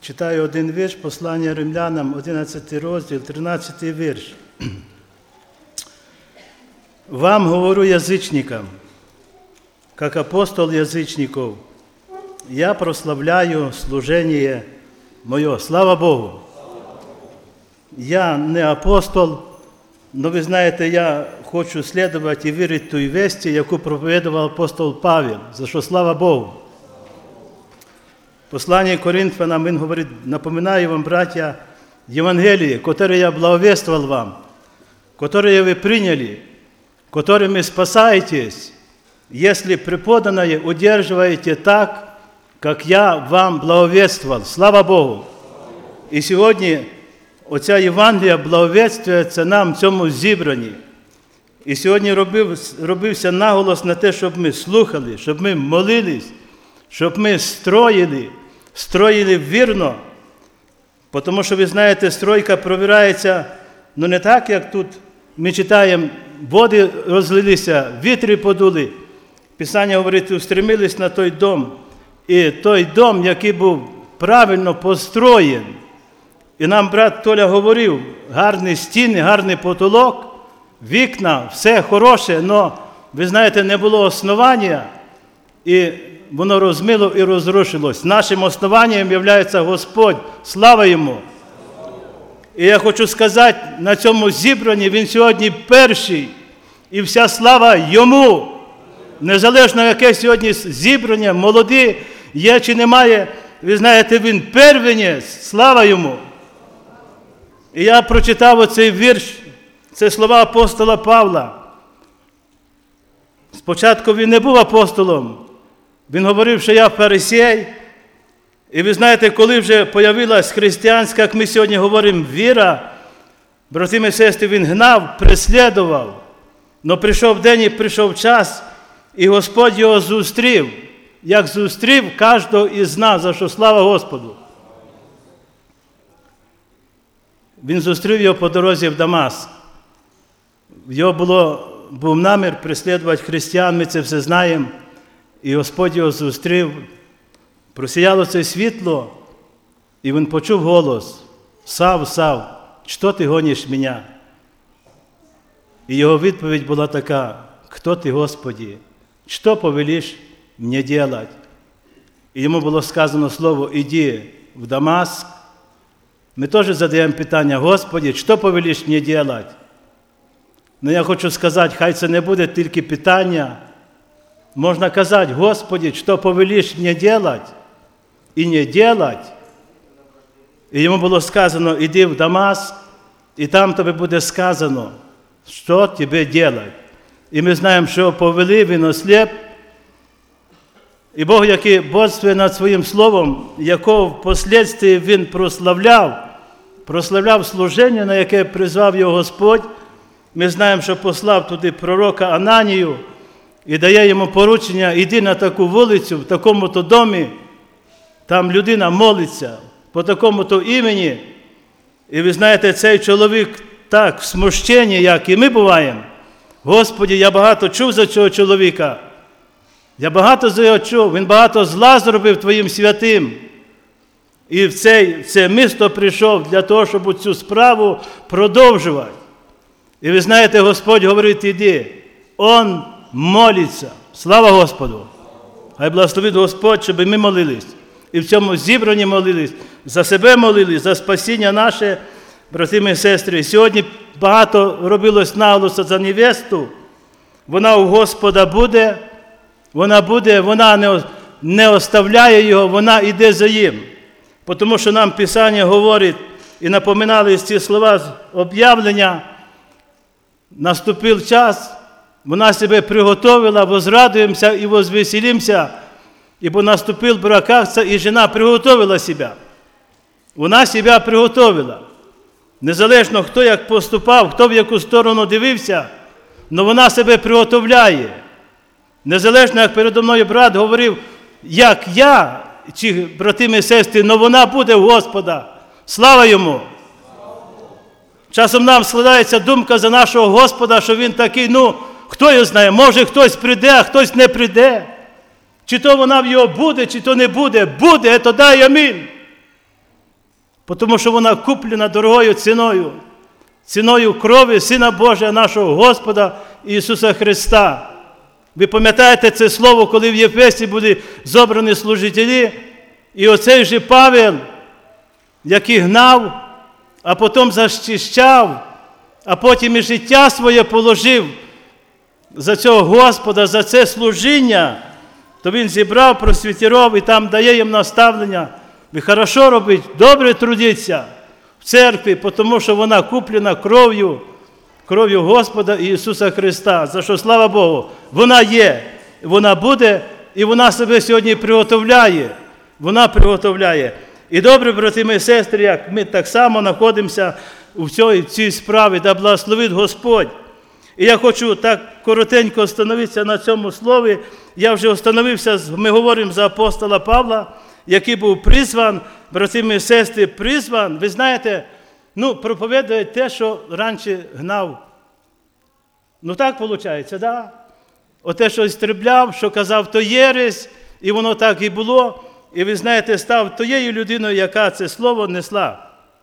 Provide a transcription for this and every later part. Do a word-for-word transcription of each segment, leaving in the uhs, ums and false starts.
Читаю один вірш, послання Римлянам, одинадцятий розділ, тринадцятий вірш. «Вам говорю язычникам, как апостол язычников, я прославляю служение мое». Слава Богу! Я не апостол, но ви знаєте, я хочу слідувати і вірити той весті, яку проповідував апостол Павел, за що слава Богу. Послание Коринфянам, він говорить: «Напоминаю вам, братья, Евангелие, которое я благовествовал вам, которое вы приняли, которыми спасаетесь, если преподанное удерживаете так, как я вам благовествовал». Слава Богу! І сьогодні оця Євангелія благовествується нам в цьому зібранні. І сьогодні робив, робився наголос на те, щоб ми слухали, щоб ми молились, щоб ми строїли, строїли вірно. Тому що, ви знаєте, стройка провирається, ну не так, як тут ми читаємо, води розлилися, вітри подули. Писання говорить, устремились на той дом. І той дом, який був правильно построєн. І нам брат Толя говорив, гарні стіни, гарний потолок, вікна, все хороше, але, ви знаєте, не було основання, і воно розмило і розрушилось. Нашим основанням є Господь. Слава Йому! І я хочу сказати, на цьому зібранні Він сьогодні перший, і вся слава Йому. Незалежно, яке сьогодні зібрання, молоді, є чи немає, ви знаєте, Він первенець. Слава Йому! І я прочитав оцей вірш, це слова апостола Павла. Спочатку він не був апостолом. Він говорив, що я фарисей. І ви знаєте, коли вже появилась християнська, як ми сьогодні говоримо, віра, брати і сестри, він гнав, преслідував. Но прийшов день і прийшов час, і Господь його зустрів, як зустрів кожного із нас, за що слава Господу. Він зустрів його по дорозі в Дамаск. В його було, був намір преслідувати християн, ми це все знаємо. І Господь його зустрів, просіяло це світло, і він почув голос: «Сав, Сав, що ти гониш мене?» І його відповідь була така: «Хто ти, Господи? Що повелиш мені делать?» І йому було сказано слово: «Іди в Дамаск». Ми теж задаємо питання: «Господи, що повелиш мені делать?» Ну я хочу сказати, хай це не буде тільки питання. Можна казати: «Господи, що повелиш мені делать?» І не делать. І йому було сказано: «Іди в Дамаск, і там тобі буде сказано, що тобі делать». І ми знаємо, що повели, він осліп. І Бог, який бодствує над своїм словом, якого впоследствии він прославляв, прославляв служення, на яке призвав його Господь. Ми знаємо, що послав туди пророка Ананію і дає йому поручення: іди на таку вулицю, в такому-то домі, там людина молиться по такому-то імені. І ви знаєте, цей чоловік так в смущенні, як і ми буваємо. Господи, я багато чув за цього чоловіка. Я багато за його чув, він багато зла зробив Твоїм святим. І в, цей, в це місто прийшов для того, щоб цю справу продовжувати. І ви знаєте, Господь говорить: іди, он молиться. Слава Господу! Хай благословить Господь, щоб ми молились. І в цьому зібранні молились, за себе молились, за спасіння наше, брати і сестри. Сьогодні багато робилось наголосу за невесту. Вона у Господа буде, вона буде, вона не, не оставляє його, вона йде за ним. Тому що нам Писання говорить, і напоминали ці слова з об'явлення: наступив час, вона себе приготовила, возрадуємося і возвеселимося, ибо наступил брак Агнца, і жена приготовила себе. Вона себе приготовила. Незалежно, хто як поступав, хто в яку сторону дивився, але вона себе приготовляє. Незалежно, як передо мною брат говорив, як я, чи брати і сестри, але вона буде у Господа. Слава Йому! Часом нам складається думка за нашого Господа, що Він такий, ну, хто його знає, може хтось прийде, а хтось не прийде. Чи то вона в його буде, чи то не буде. Буде, то дай амінь. тому що вона куплена дорогою ціною, ціною крові Сина Божого нашого Господа Ісуса Христа. Ви пам'ятаєте це слово, коли в Єфесі були зобрані служителі, і оцей же Павел, який гнав, а потім защищав, а потім і життя своє положив за цього Господа, за це служіння, то він зібрав просвітерів і там дає їм наставлення. Ви хорошо робіть, добре трудіться в церкві, тому що вона куплена кров'ю, кров'ю Господа Ісуса Христа. За що, слава Богу, вона є, вона буде, і вона себе сьогодні приготовляє. Вона приготовляє. І добре, брати і сестри, як ми так само знаходимося у цій, цій справі, да благословить Господь. І я хочу так коротенько остановитися на цьому слові. Я вже остановився, ми говоримо за апостола Павла, який був призван, брати і сестри, призван, ви знаєте, ну, проповідує те, що раніше гнав. Ну так виходить, так? Да? Оте, що істребляв, що казав, то єресь, і воно так і було. І ви знаєте, став тією людиною, яка це слово несла.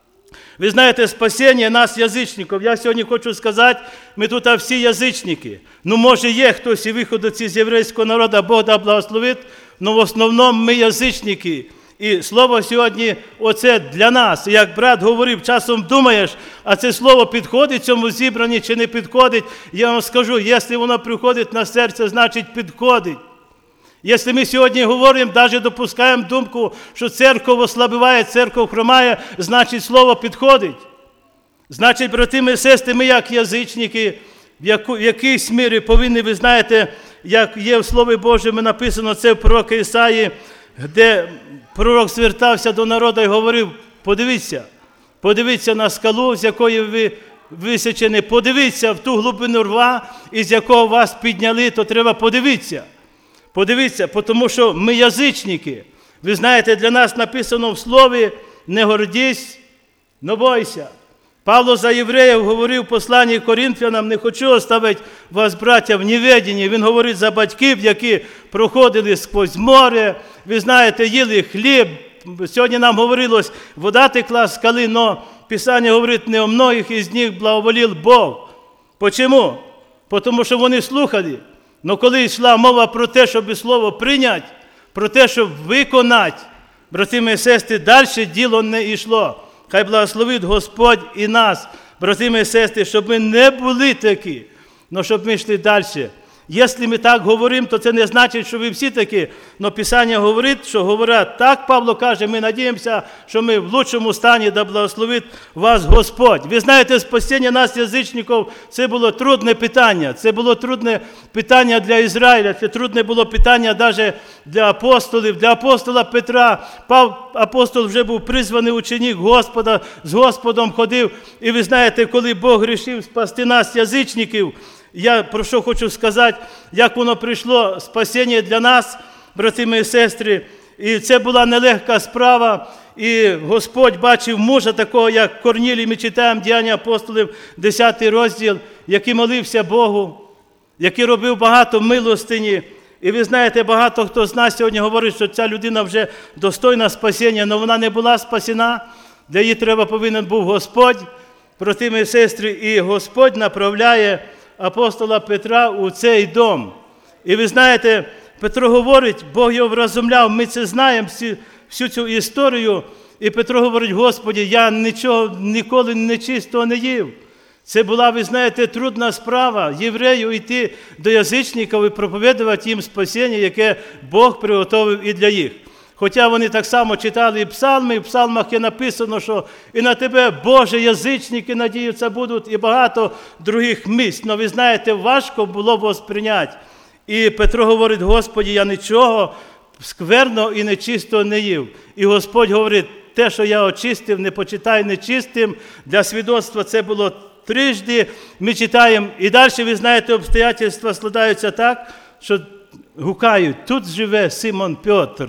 Ви знаєте, спасіння нас, язичників. Я сьогодні хочу сказати, ми тут всі язичники. Ну, може, є хтось і виходить з єврейського народу, Бог да благословить, але в основному ми язичники. І слово сьогодні оце для нас. І як брат говорив, часом думаєш, а це слово підходить цьому зібранні чи не підходить. Я вам скажу, якщо воно приходить на серце, значить підходить. Якщо ми сьогодні говоримо, навіть допускаємо думку, що церква ослабіває, церква хромає, значить слово підходить. Значить, брати і сестри, ми як язичники, в, яку, в якійсь мірі повинні, ви знаєте, як є в Слові Божому написано, це в пророка Ісаї, де пророк звертався до народу і говорив, подивіться, подивіться на скалу, з якої ви висічені, подивіться в ту глибину рва, із якого вас підняли, то треба подивитися. Подивіться, тому що ми язичники. Ви знаєте, для нас написано в Слові, не гордись, но бойся. Павло за євреїв говорив в посланні Коринфянам, не хочу оставити вас, браття, в неведенні. Він говорить за батьків, які проходили сквозь море, ви знаєте, їли хліб. Сьогодні нам говорилось, вода текла з скали, але Писання говорить, не о многих із них благоволів Бог. Чому? Тому що вони слухали. Но коли йшла мова про те, щоб слово прийняти, про те, щоб виконати, брати і сестри, далі діло не йшло. Хай благословить Господь і нас, брати і сестри, щоб ми не були такі, але щоб ми йшли далі. Якщо ми так говоримо, то це не значить, що ви всі такі. Но Писання говорить, що говорять так, Павло каже, ми надіємося, що ми в лучшому стані, да благословить вас Господь. Ви знаєте, спасіння нас, язичників, це було трудне питання. Це було трудне питання для Ізраїля, це трудне було питання навіть для апостолів. Для апостола Петра, апостол вже був призваний ученик Господа, з Господом ходив. І ви знаєте, коли Бог рішив спасти нас, язичників, я про що хочу сказати, як воно прийшло спасіння для нас, брати і сестри. І це була нелегка справа. І Господь бачив мужа такого, як Корнілій, ми читаємо Діяння апостолів, десятий розділ, який молився Богу, який робив багато милостині. І ви знаєте, багато хто з нас сьогодні говорить, що ця людина вже достойна спасіння, але вона не була спасена. Для її треба повинен був Господь, брати і сестри, і Господь направляє апостола Петра у цей дом. І ви знаєте, Петро говорить, Бог його вразумляв, ми це знаємо, всю, всю цю історію. І Петро говорить, Господи, я нічого ніколи нечистого не їв. Це була, ви знаєте, трудна справа єврею йти до язичників і проповідувати їм спасіння, яке Бог приготовив і для їх. Хоча вони так само читали і псалми, і в псалмах є написано, що і на тебе, Боже, язичники надіються будуть, і багато других місць. Но ви знаєте, важко було восприйняти. І Петро говорить, Господи, я нічого скверного і нечистого не їв. І Господь говорить, те, що я очистив, не почитай нечистим. Для свідоцтва це було трижди. Ми читаємо, і далі, ви знаєте, обстоятельства складаються так, що гукають, тут живе Симон Петр.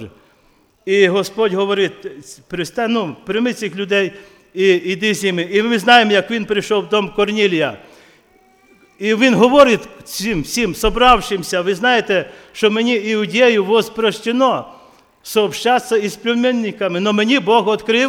І Господь говорить, ну, прийми цих людей і йди з ними. І ми знаємо, як він прийшов в дом Корнілія. І він говорить всім, всім собравшимся, ви знаєте, що мені іудею воспрощено сообщатися із племенниками, но мені Бог відкрив,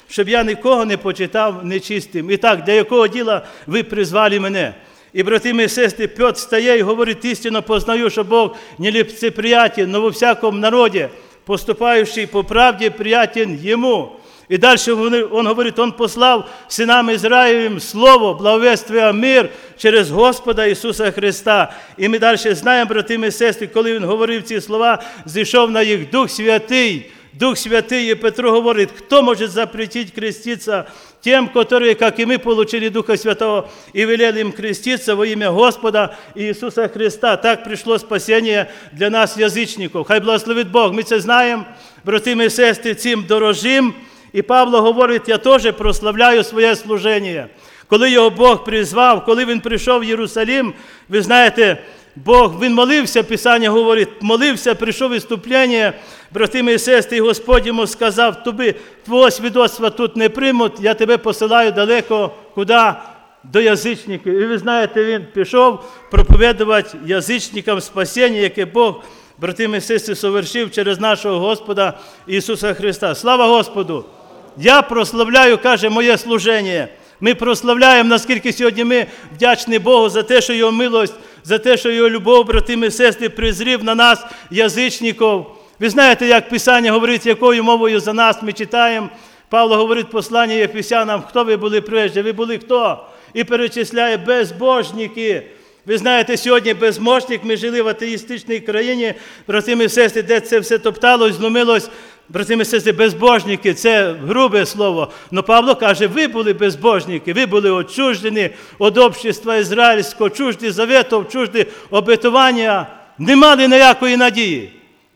щоб я нікого не почитав нечистим. І так, для якого діла ви призвали мене? І, брати мої сестри, Петр стає і говорить, істинно познаю, що Бог не лицеприятен, но во всяком народе, поступающий по правде, приятен Ему. И дальше он говорит, Он послал сынам Израилевым Слово, благовествуя мир через Господа Ісуса Христа. І ми далі знаємо, брати і сестри, коли Він говорив ці слова, зійшов на їх Дух Святий. Дух Святый, и Петро говорит, кто может запретить креститься тем, которые, как и мы, получили Духа Святого, и велели им креститься во имя Господа Иисуса Христа. Так пришло спасение для нас, язичников. Хай благословит Бог. Ми це знаємо, брати і сестри, цим дорожим. І Павло говорить, я теж прославляю своє служення. Коли його Бог призвав, коли він прийшов в Єрусалим, ви знаєте, Бог, він молився, Писання говорить, молився, прийшов виступлення, брати і сестри, і Господь йому сказав, тобі твого свідоцтва тут не приймуть, я тебе посилаю далеко, куди? До язичників. І ви знаєте, він пішов проповідувати язичникам спасіння, яке Бог, брати і сестри, совершив через нашого Господа Ісуса Христа. Слава Господу! Я прославляю, каже, моє служення. Ми прославляємо, наскільки сьогодні ми вдячні Богу за те, що Його милость, за те, що Його любов, брати і сестри, призрів на нас, язичників. Ви знаєте, як Писання говорить, якою мовою за нас ми читаємо. Павло говорить послання Єфесянам, хто ви були прежде, ви були хто? І перечисляє безбожники. Ви знаєте, сьогодні безбожник, ми жили в атеїстичній країні, брати і сестри, де це все топталось, зломилось. Брати і сестри, безбожники – це грубе слово. Но Павло каже, ви були безбожники, ви були отчуждені від общества ізраїльського, чужді заветів, чужді обетування, не мали ніякої надії.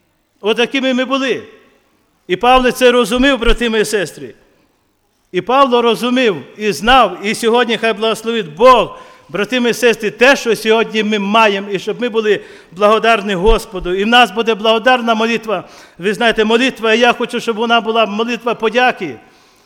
Отакими ми були. І Павло це розумів, брати і сестри. І Павло розумів і знав, і сьогодні хай благословить Бог, брати і сестри, те, що сьогодні ми маємо, і щоб ми були благодарні Господу. І в нас буде благодарна молитва. Ви знаєте, молитва, і я хочу, щоб вона була молитва подяки.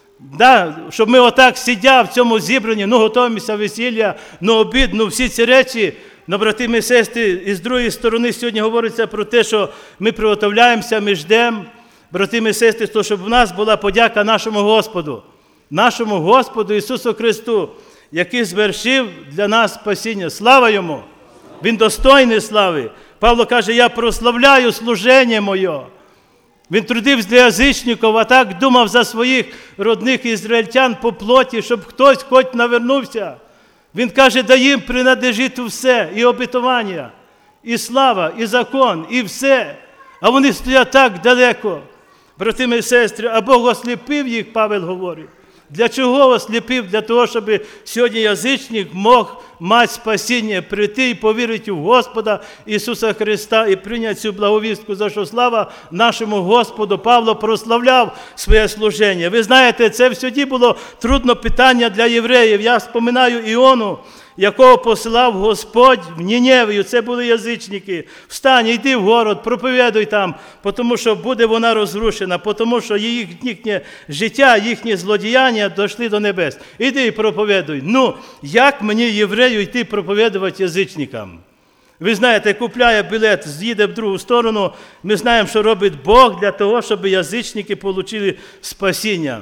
Да, щоб ми отак сидя в цьому зібранні, ну готуємося весілля, ну обід, ну всі ці речі. Но, брати і сестри, і з другої сторони сьогодні говориться про те, що ми приготовляємося, ми ждемо, брати і сестри, то, щоб у нас була подяка нашому Господу, нашому Господу Ісусу Христу, який звершив для нас спасіння. Слава Йому! Він достойний слави. Павло каже, я прославляю служення моє. Він трудився для язичників, а так думав за своїх родних ізраїльтян по плоті, щоб хтось хоч навернувся. Він каже, да їм принадлежить все, і обетування, і слава, і закон, і все. А вони стоять так далеко. Брати і сестри, а Бог осліпив їх, Павел говорить. Для чого осліпив? Для того, щоб сьогодні язичник мог мати спасіння, прийти і повірити в Господа Ісуса Христа і прийняти цю благовістку, за що слава нашому Господу. Павло прославляв своє служення. Ви знаєте, це всюди було трудно питання для євреїв. Я споминаю Іону, якого посилав Господь в Ніневію. Це були язичники. Встань, йди в город, проповідуй там, тому що буде вона розрушена, тому що їхнє життя, їхні злодіяння дійшли до небес. Іди і проповідуй. Ну, як мені, єврею, йти проповідувати язичникам? Ви знаєте, купляє білет, з'їде в другу сторону. Ми знаємо, що робить Бог для того, щоб язичники отримали спасіння.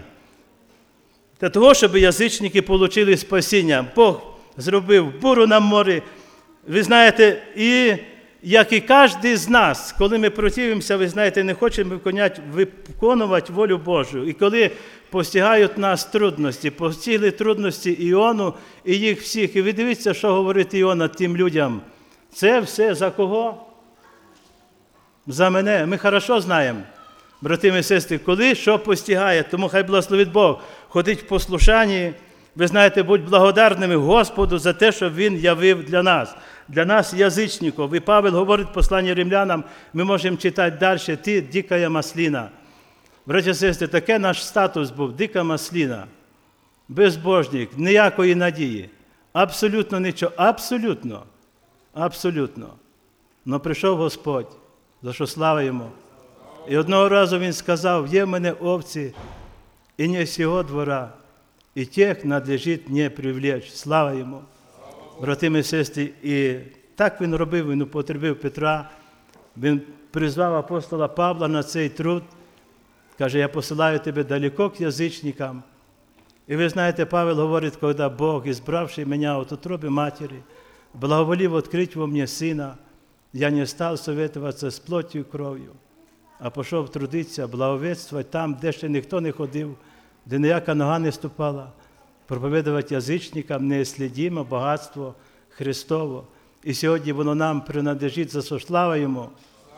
Для того, щоб язичники отримали спасіння. Бог зробив буру на морі. Ви знаєте, і як і кожен з нас, коли ми противимося, ви знаєте, не хочемо виконувати волю Божу. І коли постигають нас трудності, постигли трудності Іону і їх всіх. І ви дивіться, що говорить Іона тим людям. Це все за кого? За мене. Ми хорошо знаємо, брати і сестри, коли що постигає. Тому хай благословить Бог. Ходить в послушанні. Ви знаєте, будь благодарними Господу за те, що Він явив для нас, для нас язичників. І Павел говорить в посланні римлянам, ми можемо читати далі, ти дика масліна. Браті і сестри, таке наш статус був, дика масліна, безбожник, ніякої надії, абсолютно нічого, абсолютно, абсолютно. Но прийшов Господь, за що слава Йому. І одного разу Він сказав, є в мене овці, і не з його двора, і тих надлежить не привлечь. Слава Йому. Брати і сестри, і так Він робив, Він употребив Петра, Він призвав апостола Павла на цей труд, каже, я посилаю тебе далеко к язичникам, І ви знаєте, Павел говорить, коли Бог, избравший меня от утробы матери, благоволив открыть во мне Сына, я не став советуватися з плоттю і кров'ю, а пішов трудитися, благовествувати там, де ще ніхто не ходив, де ніяка нога не ступала, проповідувати язичникам неслідіме багатство Христово. І сьогодні воно нам принадлежить, за що слава Йому.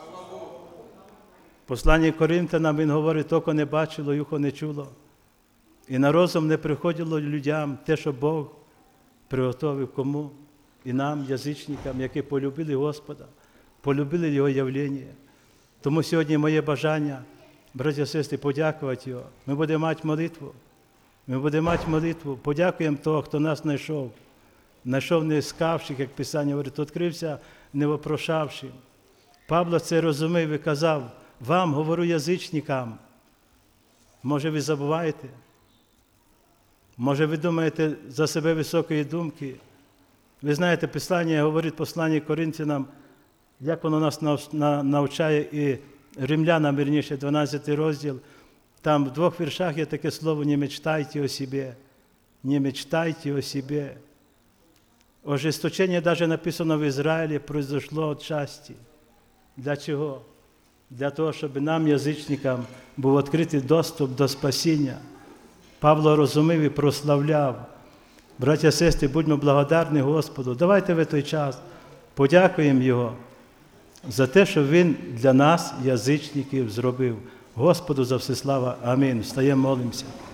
В посланні Коринтянам він говорить, око не бачило, ухо не чуло. І на розум не приходило людям те, що Бог приготовив кому? І нам, язичникам, які полюбили Господа, полюбили Його явлення. Тому сьогодні моє бажання, браті і сестри, подякувати Його. Ми будемо мати молитву. Ми будемо мати молитву. Подякуємо того, хто нас знайшов. Знайшов не искавших, як Писання говорить, відкрився не вопрошавшим. Павло це розумів і казав, вам говорю язичникам. Може ви забуваєте? Може ви думаєте за себе високої думки? Ви знаєте, Писання говорить, послання Коринтянам, як воно нас навчає, і Римлянам, вірніше, дванадцятий розділ, там в двох віршах є таке слово «не мечтайте о себе», «не мечтайте о себе». Ожесточення, навіть написано в Ізраїлі, произошло від часті. Для чого? Для того, щоб нам, язичникам, був відкритий доступ до спасіння. Павло розумів і прославляв. Браття і сестри, будьмо благодарні Господу. Давайте в той час подякуємо Його за те, що Він для нас, язичників, зробив. Господу за все слава. Амінь. Встаємо, молимося.